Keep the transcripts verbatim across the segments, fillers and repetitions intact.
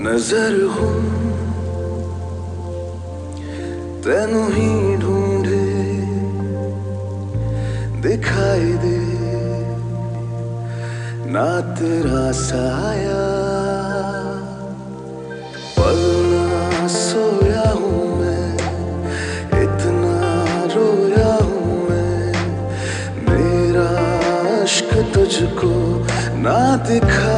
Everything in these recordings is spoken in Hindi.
नजर हूं तेनू ही ढूंढे दिखाई दे ना तेरा साया। पल ना सोया हूं मैं, इतना रोया हूं मैं, मेरा इश्क तुझको ना दिखा।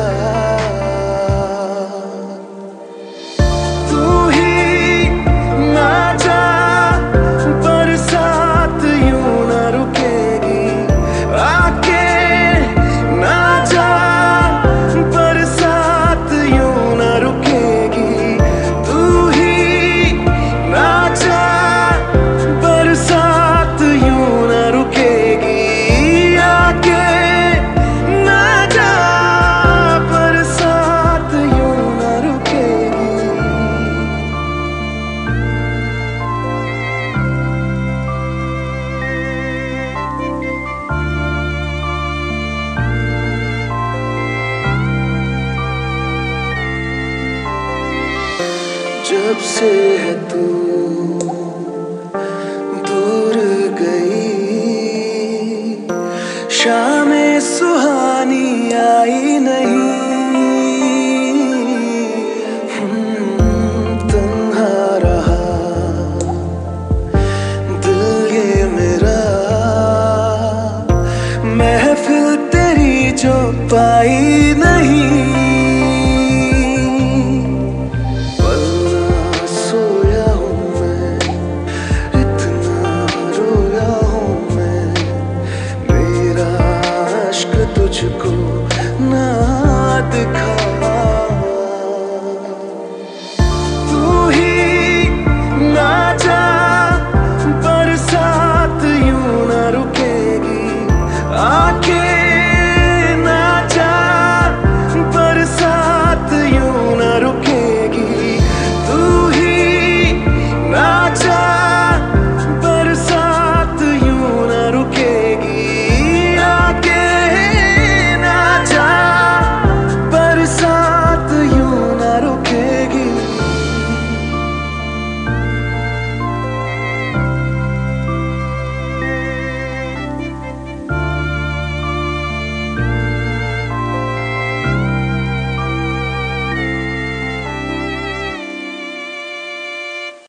जब से है तू दूर गई, शामें सुहानी आई नहीं। तन्हा रहा दिल ये मेरा, महफिल तेरी जो पाई नहीं। तुझको ना दिखा।